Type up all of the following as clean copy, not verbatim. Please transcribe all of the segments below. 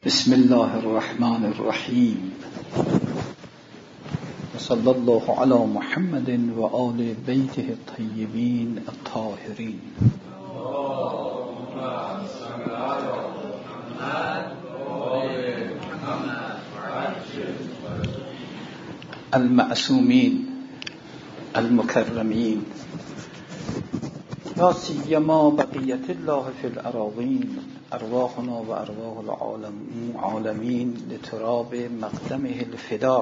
بسم الله الرحمن الرحیم صلی الله علی محمد و آل بیته الطیبین الطاهرین. المعصومین المکرمین لا سیما بقیت الله فی الاراضین ارواحنا و ارواح العالمین لتراب مقدمه الفداء.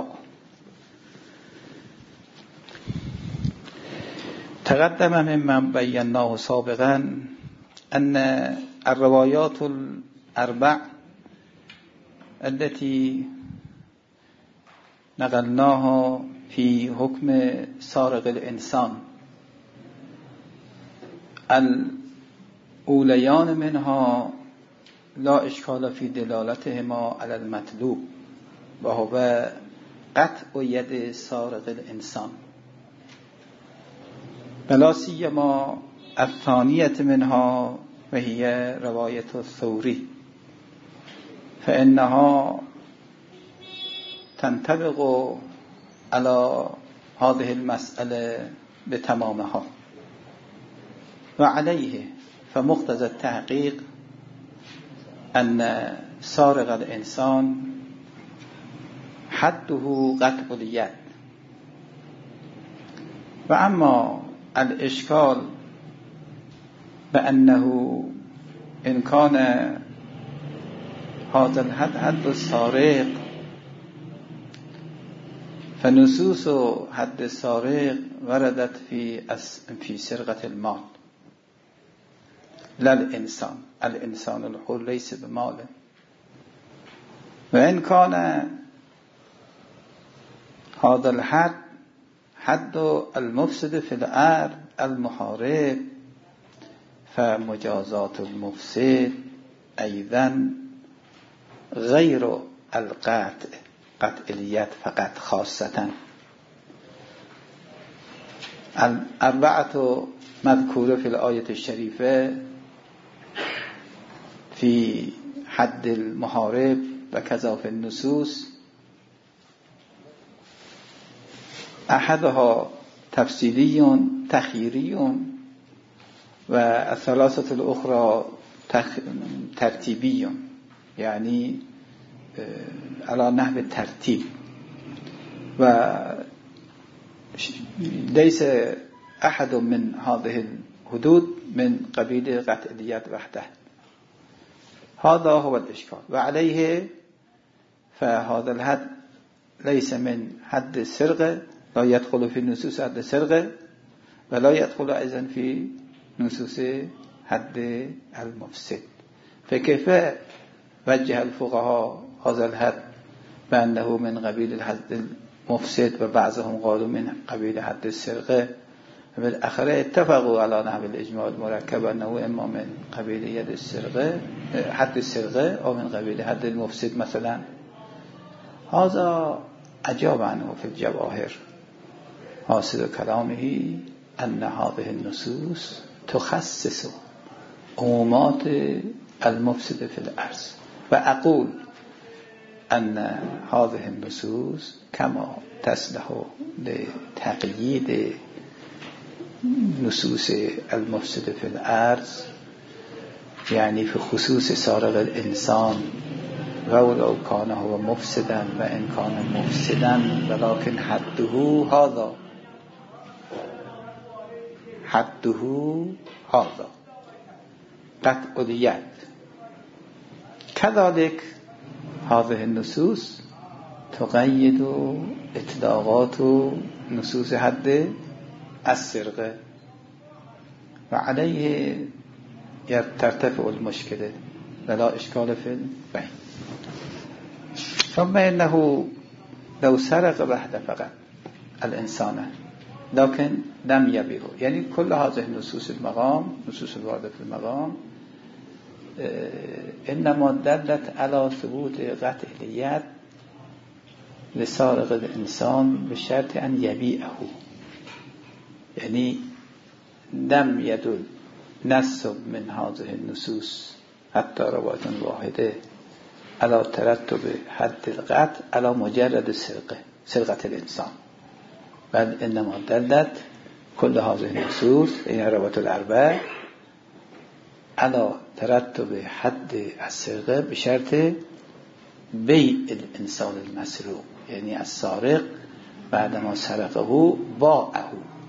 تقدم ممن بیناه سابقا ان الروايات الاربع التي نقلناها في حكم سارق الانسان الاولیان منها لا اشکال فی دلالتهما علی المطلوب و هو قطع ید سارق الانسان، ولا سیما الثانیة منها و هي روایت الثوری فانها تنطبق على هذه المسألة بتمامها و علیه فمقتضى التحقیق ان سارق الانسان حده قطع الید. و اما الاشکال بأنه ان كان هذا الحد حد السارق فنصوص حد السارق وردت في سرقة المال لا الانسان، الانسان الحر ليس بمال. وإن كان هذا الحد حد المفسد في الأرض المحارب فمجازات المفسد أيضا غير القطع، قطع اليد فقط خاصة. الأربعة مذكورة في الآية الشريفة في حد المحارب وكذا في النصوص، أحدها تفصيلي تخييري والثلاثة الأخرى ترتيبي، يعني على نحو الترتيب، وليس أحد من هذه الحدود من قبيل قطع اليد وحده. هذا هو الإشكال. وعليه فهذا الحد ليس من حد السرقة، لا يدخل في نصوص حد السرقة ولا يدخل أيضا في نصوص حد المفسد. فكيف وجه الفقهاء هذا الحد بأنه من قبيل الحد المفسد وبعضهم قالوا من قبيل حد السرقة، بالآخر اتفقوا على نحو الإجماع المركب أنه إما من قبيل يد السرقة حد السرقة أو من قبيل حد المفسد مثلا. هذا أجاب عنه في الجواهر حاصل كلامه أن هذه النصوص تخصص عمومات المفسد في الأرض، وأقول أن هذه النصوص كما تصلح لتقييد نصوص المفسد في الأرض يعني في خصوص سارق الإنسان ولو كان هو مفسدا وإن كان مفسدا ولكن حده هذا قطع اليد. كذلك هذه النصوص تقيد اطلاقات نصوص حد السرقة وعليه ترتفع المشكلة ولا إشكال في البين. ثم إنه لو سرق وحده فقط الإنسان لكن لم يبيعه، يعني كل هذه النصوص المقام نصوص الواردة في المقام إنما دلت على ثبوت قطع اليد لسارق الإنسان بشرط أن يبيعه، يعني لم يدل نص من هذه النصوص حتى رواية واحدة علی ترتب حد القطع علی مجرد سرقة الانسان، بل انما دلت كل هذه النصوص این روایات الاربعه علی ترتب حد السرقه بشرط بیع الانسان المسروق، یعنی السارق بعدما سرقه باعه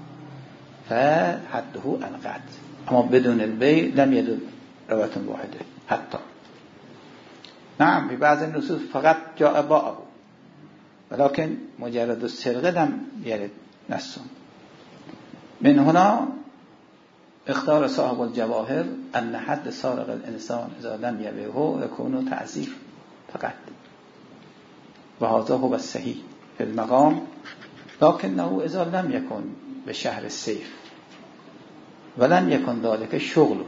فحده القطع، اما بدون البيع لم يدل روایت واحده حتی. نعم في بعض النصوص فقط جاء باعه ولكن مجرد السرقه لم يرد نص. من هنا اختار صاحب الجواهر ان حد سارق الانسان اذا لم يبيعه يكون تعزير فقط، وهذا هو الصحيح في المقام، لكنه اذا لم يكن بشهر السيف ولم يكن ذلك شغله،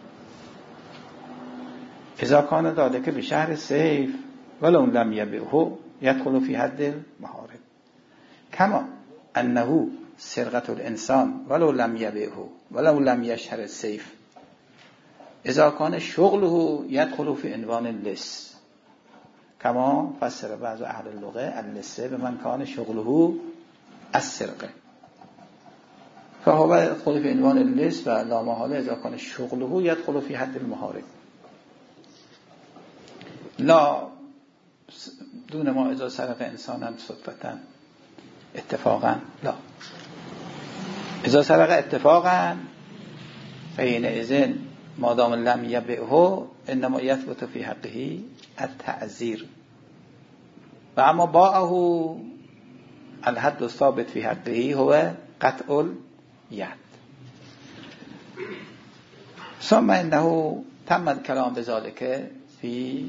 اذا كان ذلك بشهر السيف ولو لم يبيعه يدخل في حد المحارب، كما انه سرقة الانسان ولو لم يبيعه ولو لم يشهر السيف اذا كان شغله يدخل في عنوان اللص، كما فسر بعض اهل اللغه اللص بمن كان شغله السرقه، فهو يدخل في عنوان اللص و لا محاله اذا كان شغله يدخل في حد المحارب، لا دون ما اذا سرق انسانا صدفة اتفاقا، لا اذا سرق اتفاقا فحينئذ ما دام لم يبيعه انما يثبت في حقه التعزير، و اما باعه الحد الثابت في حقه هو قطع اليد. ثم انه تم الكلام بذلك في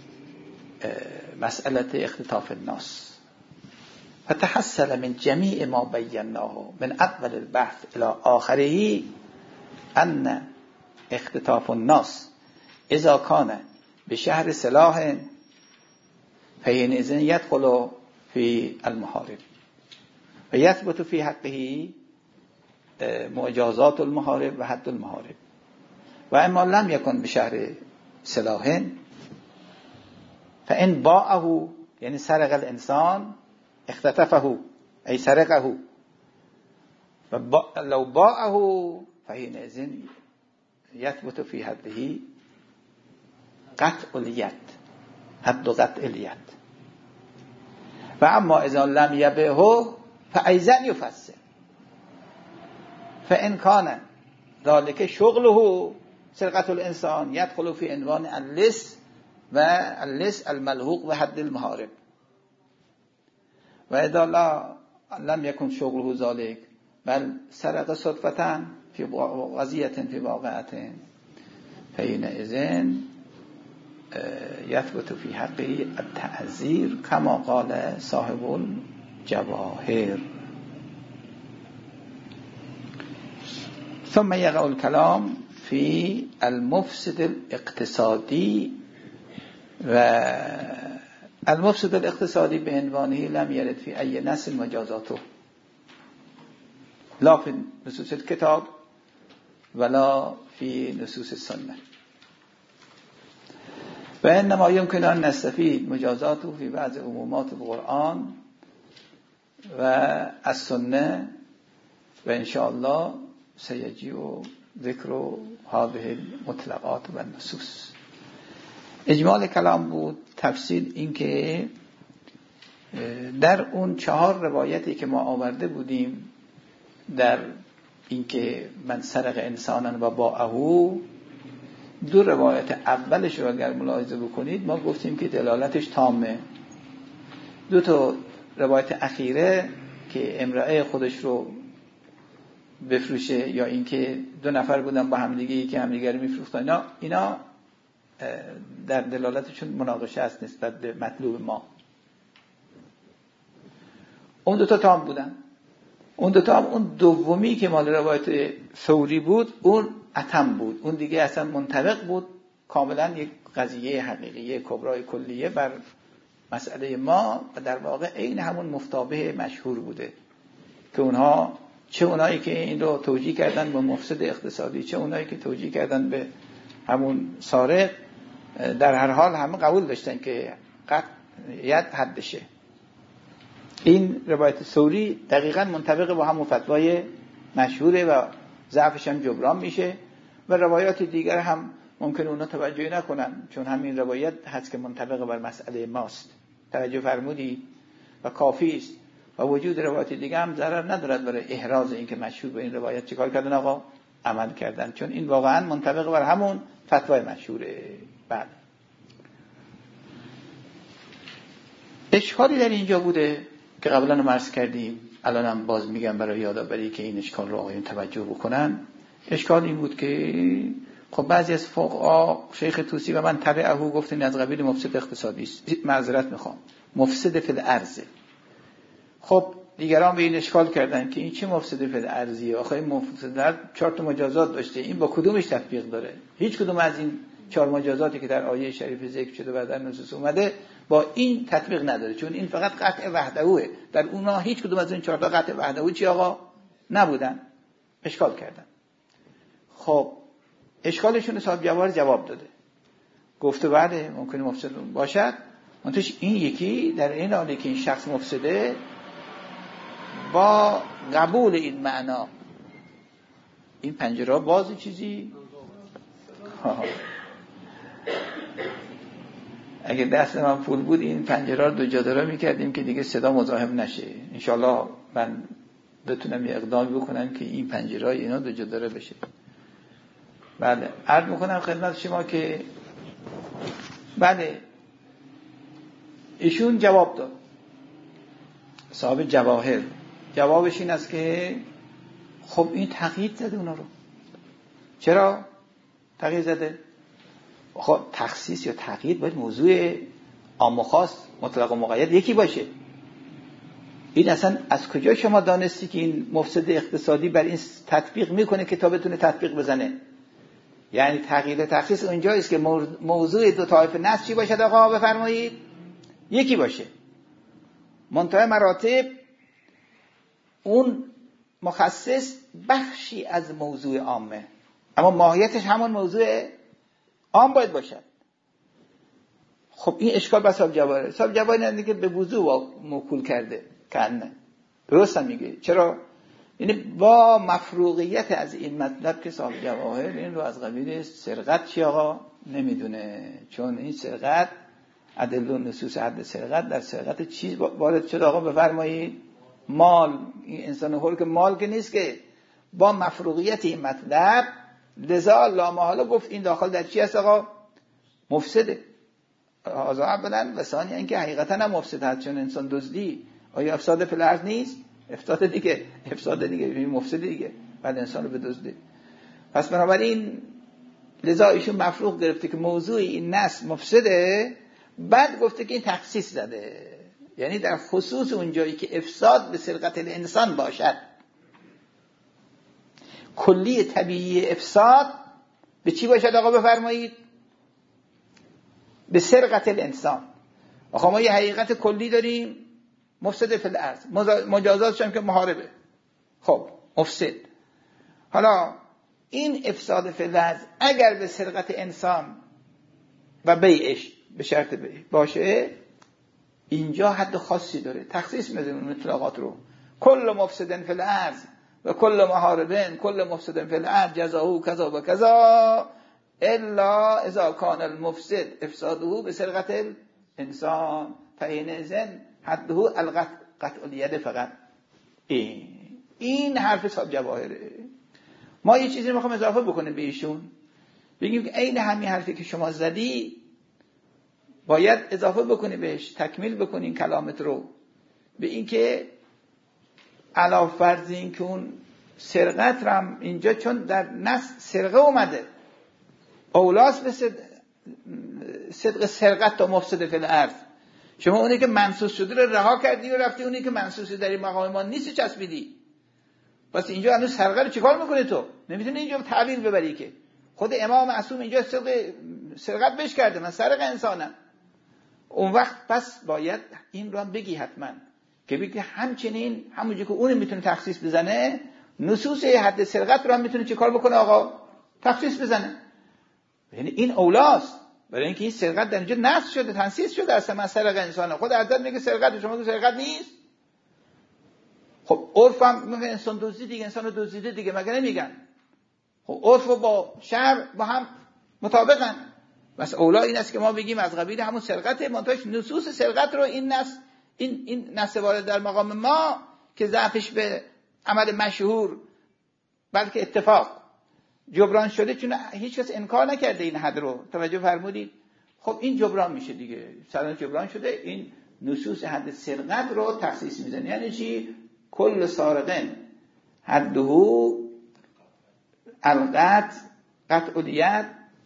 مسألة اختطاف الناس، فتحصل من جميع ما بيناه من أول البحث إلى آخره أن اختطاف الناس إذا كان بشهر سلاح فحينئذ يدخل في المحارب ويثبت في حقه مجازات المحارب و حد المحارب، و اما لم يكن بشهر سلاح فإن باعه يعني سرق الإنسان اختطفه أي سرقه، لو باعه فحينئذ يثبت في حده قطع اليد، حد قطع اليد، و اما اذا لم يبيعه فأيضا يفسر، فإن كان ذلك شغله سرقة الإنسان يدخل في عنوان اللص و اللص الملحوق بحد المحارب، و اذا لم يكن شغله ذلك بل سرق صدفة في قضية في واقعة فحينئذ يثبت في حقه التعزير كما قال صاحب الجواهر. ثم يقع الكلام في المفسد الاقتصادي، و المفسد الاقتصادي بعنوانه لم يرد في أي نص مجازاته لا في نصوص الكتاب ولا في نصوص السنة، وإنما يمكن أن نستفيد مجازاته في بعض عمومات القرآن والسنة، وإن شاء الله سيجيء ذكر هذه المطلقات والنصوص. اجمال کلام بود تفصیل این که در اون 4 روایتی که ما آورده بودیم در این که من سرق انسانا و باعه، 2 روایت اولش رو اگر ملاحظه بکنید ما گفتیم که دلالتش تامه. 2 تا روایت اخیره که امرأه خودش رو بفروشه یا این که 2 نفر بودن با همدیگه که همدیگه رو میفروختن، اینا در دلالتشون مناقشه است نسبت به مطلوب ما. اون 2 تا تام بودن. اون 2 تا هم اون دومی که مال روایت ثوری بود اون اتم بود، اون دیگه اصلا منطبق بود، کاملا یک قضیه حقیقیه کبرای کلیه بر مسئله ما و در واقع عین همون مفتابه مشهور بوده که اونها چه اونایی که این رو توجیه کردن به مفسد اقتصادی، چه اونایی که توجیه کردن به همون سارق، در هر حال همه قبول داشتن که قطعیت حدشه. این روایت ثوری دقیقاً منطبق با همون فتوای مشهوره و ضعفش هم جبران میشه و روایات دیگر هم ممکنه اونا توجهی نکنن، چون همین روایت هست که منطبق بر مسئله ماست. توجه فرمودید و کافی است و وجود روایت دیگه هم ضرر ندارد برای احراز این که مشهور به این روایت چیکار کردن آقا؟ عمل کردن، چون این واقعا منطبق بر همون فتوای مشهوره. بعد اشکالی در اینجا بوده که قبلا رو عرض کردیم، الانم باز میگم برای یادآوری که این اشکال رو آقایون توجه بکنن. اشکال این بود که خب بعضی از فقها شیخ طوسی و من تبعه گفتن از قبیل مفسد اقتصادی است، معذرت میخوام، مفسد فی الارض. خب دیگران به این اشکال کردن که این چه مفسد فی الارضی؟ آخه این مفسد در 4 تا مجازات داشته، این با کدومش تطبیق داره؟ هیچ کدوم از این 4 مجازاتی که در آیه شریف ذکر شده و در نصوص اومده با این تطبیق نداره، چون این فقط قطع وحدهوه. در اونا هیچ کدوم از این 4 تا قطع وحدهو چی آقا نبودن. اشکال کردن. خب اشکالشون صاحب جواهر جواب داده، گفته بله ممکنه مفسد باشد، منتش این یکی در این حالی که این شخص مفسده با قبول این معنا این پنجره بازی چیزی اگه دست من پول بود این پنجره رو 2 جادره میکردیم که دیگه صدا مزاحم نشه. انشالله من بتونم یه اقدامی بکنم که این پنجره اینا 2 جادره بشه. بله عرض میکنم خدمت شما که بله ایشون جواب داد، صاحب جواهر جوابش این است که خب این تقیید زده اونا رو. چرا تقیید زده؟ خب تخصیص یا تقیید باید موضوع عام و خاص مطلق و مقید یکی باشه. این اصلا از کجا شما دانستی که این مفسد اقتصادی بر این تطبیق میکنه که تا بتونه تطبیق بزنه؟ یعنی تقیید تخصیص اونجاییست که موضوع 2 طایفه نص چی باشد آقا بفرمایید؟ یکی باشه. منتهی مراتب اون مخصص بخشی از موضوع عامه، اما ماهیتش همون موضوع عام باید باشد. خب این اشکال با صاحب جواهره. صاحب جواهر نه که به وضوح موکول کرده کنه، درست میگه. چرا؟ یعنی با مفروغیت از این مطلب که صاحب جواهر این رو از قبیل سرقت چی آقا نمیدونه، چون این سرقت ادله نصوص حد سرقت در سرقت چیز وارد شده آقا بفرمایید؟ مال. این انسان هول که مال که نیست که. با مفروغیت این مطلب لذا لامحاله گفت این داخل در چی هست آقا؟ مفسده. هذا اولا و ثانیا اینکه حقیقتا هم مفسد هست، چون انسان دزدی آیا افساد فی الارض نیست؟ افساد دیگه مفسد دیگه، بعد انسان رو بدزده. پس بنابراین لذا ایشون مفروغ گرفته که موضوع این نص مفسده، بعد گفته که این تخصیص زده، یعنی در خصوص اون جایی که افساد به سرقت الانسان باشد. کلی طبیعی افساد به چی باشد آقا بفرمایید؟ به سرقت الانسان. آقا ما یه حقیقت کلی داریم مفسد فی الارض، مجازاتش هم که محاربه. خب مفسد. حالا این افساد فی الارض اگر به سرقت انسان و بیعش به شرط بیع باشه، اینجا حد خاصی داره، تخصیص میده مطلقات رو. کل مفسدن فی الارض و کل محاربن کل مفسدن فی الارض جزاؤه کذا و کذا الا اذا کان المفسد افساده به سرقت الانسان فحینئذ حده القطع الید فقط. این حرف صاحب جواهره. ما یه چیزی میخوام اضافه بکنیم به ایشون، بگیم که عین همین حرفی که شما زدی باید اضافه بکنی بهش، تکمیل بکنین کلامت رو به این که علاوه فرض این که اون سرقت رم اینجا چون در نص سرقه اومده، اولاس به صدق سرقت تا مفسد فی الارض. شما اونی که منصوص شده رو رها کردی و رفتی اونی که منصوص در این مقام ما نیست چسبیدی. پس اینجا هنوز سرقه رو چیکار میکنه؟ تو نمیتونی اینجا تعبیر ببری که خود امام معصوم اینجا سرقت بهش کرده، من سرق انسانم. اون وقت پس باید این رو هم بگی حتما که بگی همچنین همونجا که اون میتونه تخصیص بزنه، نصوص حد سرقت رو هم میتونه چیکار بکنه آقا؟ تخصیص بزنه. یعنی این اولاست. برای اینکه این سرقت در اینجا نصب شده، تنصیص شده. اصلا من سرقه انسانه، خود حضرت میگه سرقت، شما که سرقت نیست. خب عرف هم میگه انسان دزدید دیگه، انسان دزدیده دیگه، مگه نمیگن؟ خب عرف با شرع با هم مطابقن. بس اولا این است که ما بگیم از قبیل همون سرقته، منتهاش نصوص سرقت رو این نص وارد در مقام ما که ضعفش به عمل مشهور بلکه اتفاق جبران شده، چون هیچ کس انکار نکرده این حد رو. توجه فرمودید؟ خب این جبران میشه دیگه، سران جبران شده. این نصوص حد سرقت رو تخصیص میزنه. یعنی چی؟ کل سارقن حده القطع، قطع الید،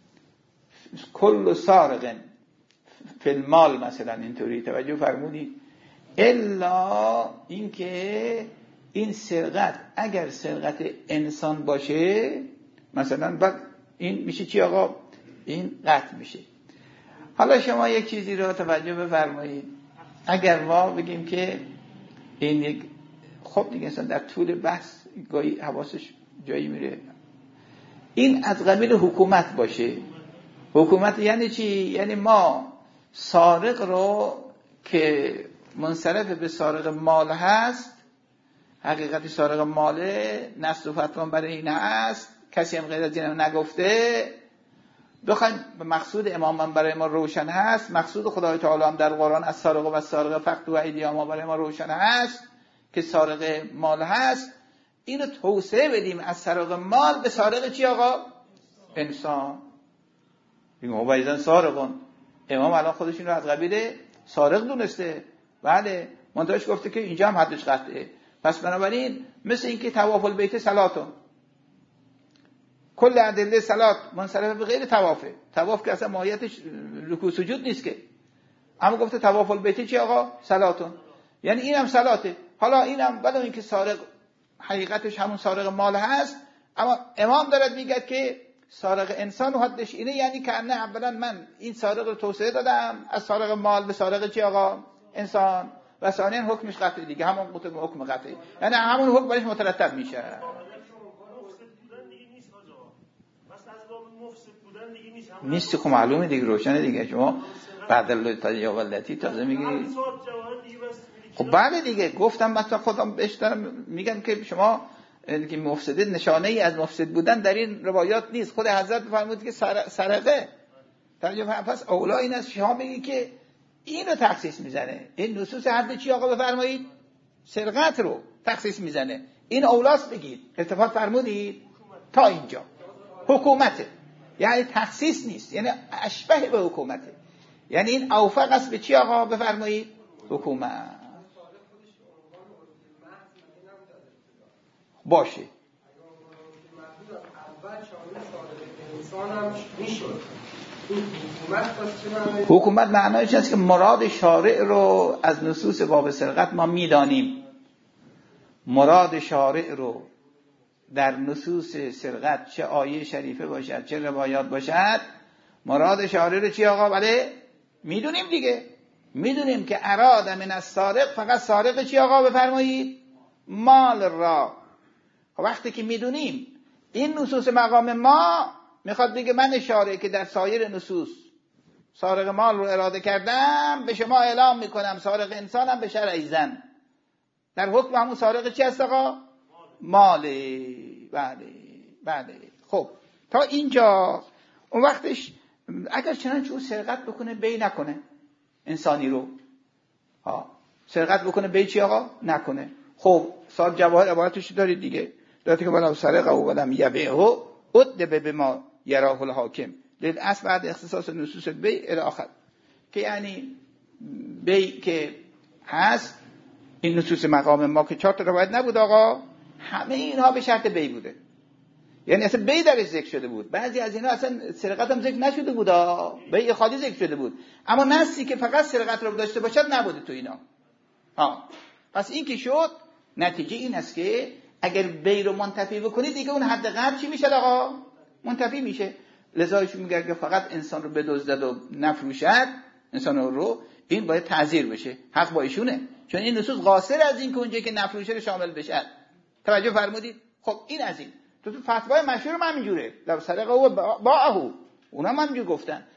کل سارقن فی المال مثلا، اینطوری. توجه فرمودید؟ الا اینکه این سرقت اگر سرقت انسان باشه مثلا، بعد این میشه چی آقا؟ این قطع میشه. حالا شما یک چیزی رو توجه بفرمایید. اگر ما بگیم که این یک، خب دیگه انسان در طول بحث گاهی حواسش جایی میره، این از قبیل حکومت باشه. حکومت یعنی چی؟ یعنی ما سارق رو که منصرف به سارق مال هست، حقیقتی سارق ماله، نص و فتوان برای این هست، کسی هم غیر از این نگفته، بخوایم به مقصود امام برای ما روشن هست، مقصود خدای تعالی هم در قرآن از سارق و سارق فقطع ایدیهما برای ما روشن هست که سارق مال هست، اینو توسعه بدیم از سارق مال به سارق چی آقا؟ انسان. بگیم او بایزن سارقون، امام الان خودشون رو از قبیل سارق دونسته. بله، منتهاش گفته که اینجا هم حدش قطعه. پس بنابراین مثل اینکه طواف البیت صلاتون، کل ادله صلات منصرف به غیر طوافه. طواف که اصلا ماهیتش رکوع سجود نیست که، اما گفته طواف البیت چی آقا؟ صلاتون، یعنی اینم صلاته. حالا اینم ولو اینکه سارق حقیقتش همون سارق مال هست، اما امام دارد میگه که سارق انسان و حدش اینه، یعنی که نه اولا من این سارق رو توسعه دادم از سارق مال به سارق چی آقا؟ انسان. و ثانیاً حکمش قطعی دیگه، همون حکم قطعی، یعنی همون حکم برش مترتب میشه. نیست خب معلومه دیگه، روشنه دیگه. شما بعد الله تعالی ولتی تازه میگی. خب بله دیگه، گفتم مثلا خودم بیشتر میگم که شما که مفسده نشانه ای از مفسد بودن در این روایات نیست. خود حضرت فرمود که سرقه. پس اولا این است شما بگی که اینو تخصیص میزنه. این نصوص حد چی آقا بفرمایید؟ سرقت رو تخصیص میزنه. این اولاست بگید. التفات فرمودید تا اینجا حکومته، یعنی تخصیص نیست، یعنی اشبه به حکومته. یعنی این اوفق است به چی آقا بفرمایید؟ حکومت باشه. حکومت معنایش است که مراد شارع رو از نصوص باب سرقت ما میدانیم. مراد شارع رو در نصوص سرقت، چه آیه شریفه باشد چه روایات باشد، مراد شارع رو چی آقا؟ بله میدونیم دیگه. میدونیم که اراد من السارق، فقط سارق چی آقا بفرمایید؟ مال را. وقتی که میدونیم این نصوص مقام ما میخواد بگه من اشاره که در سایر نصوص سارق مال رو اراده کردم، به شما اعلام میکنم سارق انسانم به شرع زن. در حکم همون سارق چی هست آقا؟ ماله. بله. خب تا اینجا اون وقتش اگر چنانچه او سرقت بکنه بی نکنه انسانی رو، سرقت بکنه بی چی آقا؟ نکنه. خب صاحب جواهر عبارتش دارید دیگه، دارید که ولو سرقه و ولم یبیعه ادب بما یراه الحاکم للاصل بعد اختصاص نصوص بی الی آخر، که یعنی بی که هست این نصوص مقام ما که 4 تا روایت نبود آقا، همه اینها به شرط بی بوده. یعنی اصلا بی درش ذکر شده بود. بعضی از اینا اصلا سرقت هم ذکر نشده بود، بی خالی ذکر شده بود، اما نصی که فقط سرقت رو داشته باشد نبوده تو اینا. پس این که شد، نتیجه این است که اگر بی رو منتفی بکنید دیگه اون حد قطع چی میشه آقا؟ منتفی میشه. لذایشون میگه که فقط انسان رو بدزدد و نفروشد انسان رو، این باید تعزیر بشه. حق با ایشونه، چون این نصوص قاصر از این که اونجایی که نفروشه رو شامل بشه. توجه فرمودید؟ خب این از این تو فتوای مشهور هم همینجوره، لو سرقه و باعه، اونا هم همینجور گفتن.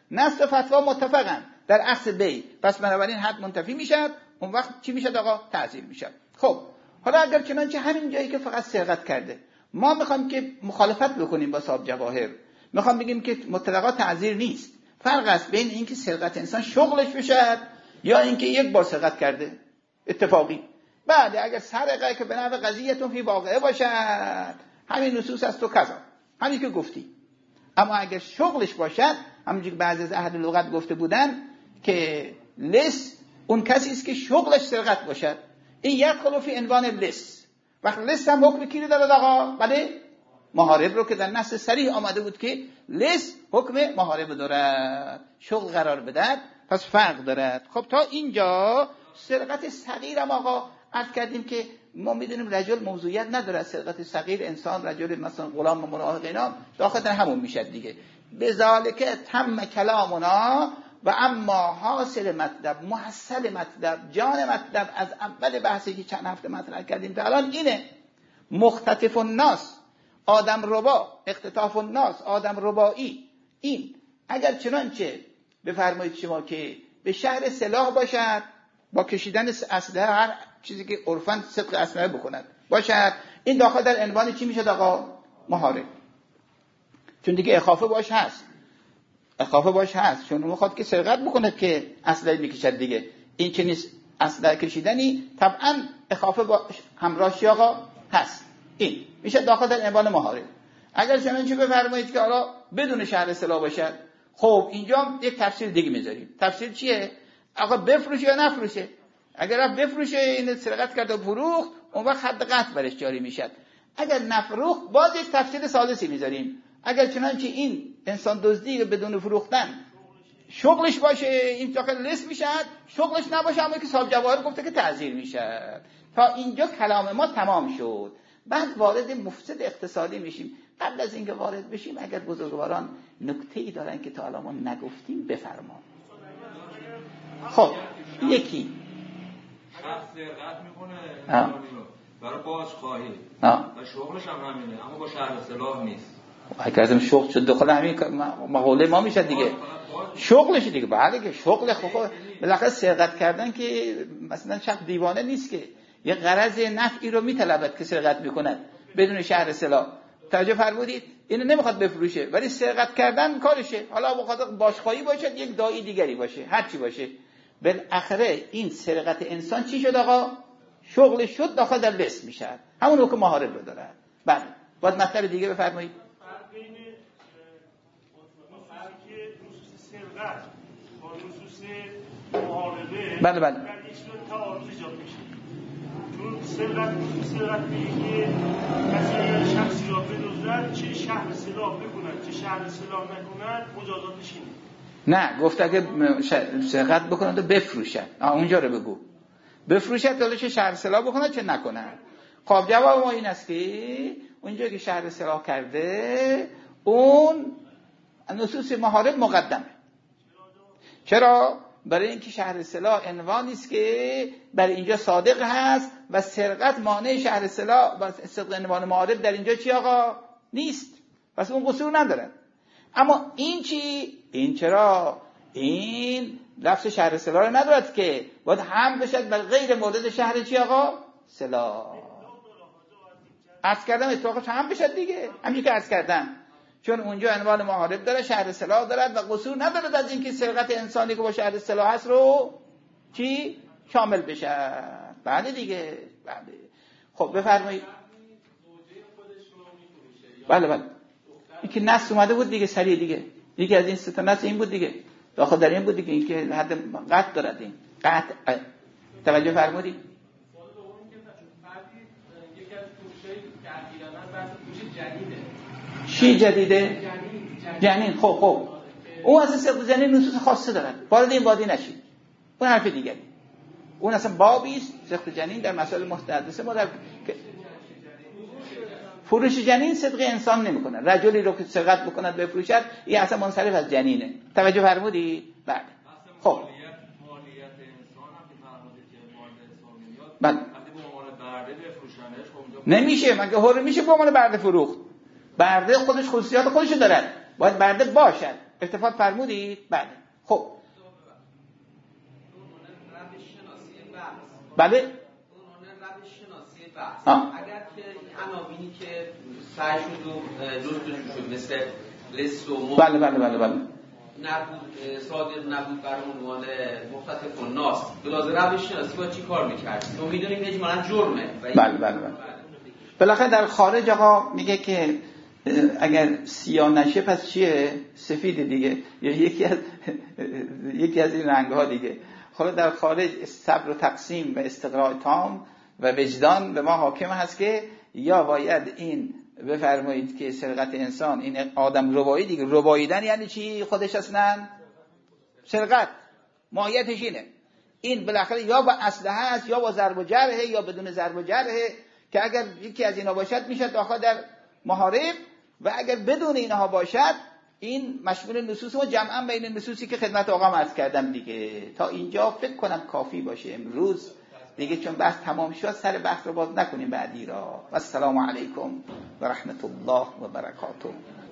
نص و فتوا متفقن در اخذ بی، پس بنابراین حد منتفی میشد، اون وقت چی میشد آقا؟ تعزیر میشد. خب حالا اگر چنانچه همین جایی که فقط سرقت کرده ما میخوایم که مخالفت بکنیم با صاحب جواهر، میخوام بگیم که مطلقا تعزیر نیست، فرق است بین اینکه سرقت انسان شغلش بشد یا اینکه یک بار سرقت کرده اتفاقی. بعد اگر سرقه که به نحو قضیه‌تون فی واقعه باشد، همین نصوص است و کذا، همین که گفتی. اما اگر شغلش باشد، همونجوری که بعضی از اهل لغت گفته بودن که لص اون کسی است که شغلش سرقت باشد، این یدخل فی عنوان لص. وقت لص هم حکم کی رو دارد آقا؟ بله محارب رو، که در نص صریح آمده بود که لص حکم محارب دارد، شغل قرار بدهد، پس فرق دارد. خب تا اینجا سرقت صغیر هم آقا عرض کردیم که ما میدونیم رجل موضوعیت نداره، سرقت صغیر انسان رجل مثلا غلام و مراهق اینا داخل در همون میشد دیگه. بذالک تم کلامنا و اما حاصل مطلب، محصل مطلب، جان مطلب از اول بحثی که چند هفته مطرح کردیم تا الان اینه: مختطف الناس آدم ربا، اختطاف الناس آدم ربایی. این اگر چنانچه بفرمایید شما که به شهر سلاح باشد، با کشیدن اسلحه هر چیزی که عرفاً صدق اسلحه بکند باشد، این داخل در عنوان چی میشه آقا؟ محارب. چون دیگه اخافه باش هست، اخافه باش هست، چون میخواد که سرقت بکنه که اسلحه میکشد دیگه. این که نیست اسلحه کشیدنی، طبعا اخافه باش همراهش آقا هست، این میشه داخل در عنوان محارب. اگر چنانچه بفرمایید که حالا بدون شهر سلاح باشد، خب اینجا یک تفسیر دیگه میذاریم. تفسیر چیه؟ آقا بفروشه یا نفروشه؟ اگر رفت بفروشه، این سرقت کرد و فروخت، اون وقت حد قطع برش جاری میشد. اگر نفروخت، باز یک تفسیر ثالثی میذاریم. اگر چنانچه این انسان دزدی بدون فروختن شغلش باشه، این داخل لص میشد، شغلش نباشه اما که صاحب جواهر گفته که تعزیر میشد. تا اینجا کلام ما تمام شد. بعد وارد مفسد اقتصادی میشیم. قبل از اینکه وارد بشیم، اگر بزرگواران نکته‌ای دارن که تا الان ما نگفتیم بفرما. خب یکی شخص سرقت میکنه برای بازخواهی و شغلش هم همینه، اما با شهر سلاح نیست. اگر ازم شغل شد داخل همین مقوله ما میشه دیگه، شغلش دیگه. بله که شغل خب بالاخره سرقت کردن که مثلا شخص دیوانه نیست که یه غرض نفعی رو میطلبد که سرقت میکند بدون شهر سلاح. توجه فرمودید؟ اینو نمیخواد بفروشه ولی سرقت کردن کارشه، حالا بخاطر باشخواهی باشه، یک داعی دیگری باشه، هر چی باشه، بالاخره این سرقت انسان چی شد آقا؟ شغل شد، داخل در لص میشه، همون رو که محارب رو داره. بله باید مطلب دیگه بفرمایید. بین نصوص سرقت با نصوص محاربه بله در یک صورت تعارض ایجاد میشه. چون سرقت میگه کسی شخصی را بدزدد، چه شهر سلاح بکند چه شهر سلاح نکند، مجازاتش اینه. نه گفت اگه سرقت بکنند و بفروشد، اونجا رو بگو بفروشد، حالا چه شهر سلاح بکنند چه نکنند. خب جواب ما این است که اونجا که شهر سلاح کرده، اون نصوص محارب مقدمه. چرا؟ برای اینکه شهر سلاح عنوانی است که برای اینجا صادق هست و سرقت مانع شهر سلاح و صدق عنوان محارب در اینجا چی آقا؟ نیست، پس اون قصور نداره. اما این چی؟ این چرا؟ این لفظ شهر سلاح رو ندارد که باید هم بشد بر غیر مورد شهر چی آقا؟ سلاح. عرض کردم اتفاقش هم بشد دیگه، همین که عرض کردم، چون اونجا عنوان محارب داره، شهر سلاح دارد و قصور ندارد از اینکه سرقت انسانی که با شهر سلاح هست رو چی؟ شامل بشه. بله دیگه، بله. خب بفرمایید. بله بله، این که نص اومده بود دیگه، سریع دیگه، یکی از این سه تا نص این بود دیگه، داخل در این بود دیگه، این که حد قطع دارد. این قطع توجه فرمودید؟ چی جدیده؟ جنین. خب اون اصلا صدق جنین نصوص خاصه دارد، وارد این وادی نشید، اون حرف دیگری، اون اصلا بابی است. صدق جنین در مسائل متحدثه ما در فروش جنین صدق انسان نمیکنه. رجلی رو که سرقت بکند بفروشد، این اصلا منصرف از جنینه. توجه فرمودید؟ بله. خب مالیت انسان هم که فرمودید که مال انسان میاد، بله، وقتی به عنوان برده بفروشنش خب نمیشه، مگه حر میشه به عنوان برده فروخت؟ برده خودش خصوصیات خودشو دارد، باید برده باشد. التفات فرمودید؟ بله. خب بله اگر که عناوینی که سعی شد و جزء شد مثل لست و بله نبود صادر نبود بر عنوان مختطف الناس بلازم روش شناسی با چی کار میکرد؟ ما میدونیم اجمالاً جرمه. بله. بالاخره در خارج آقا میگه که اگر سیاه نشه پس چیه؟ سفید دیگه، یا یکی از این رنگ ها دیگه. حالا در خارج صبر و تقسیم و استقراء تام و وجدان به ما حاکم هست که یا باید این بفرمایید که سرقت انسان این آدم ربایی دیگه. رباییدن یعنی چی؟ خودش اصلا سرقت ماهیتش اینه. این بالاخره یا با اسلحه است یا با ضرب و جرحه یا بدون ضرب و جرحه، که اگر یکی از اینا باشد میشه داخل در محارب، و اگر بدون اینها باشد این مشمول نصوص و جمعا بین نصوصی که خدمت آقا عرض کردم دیگه. تا اینجا فکر کنم کافی باشه امروز دیگه، چون بحث تمام شد سر بحث رو باز نکنیم بعدی را. و السلام علیکم و رحمت الله و برکاته.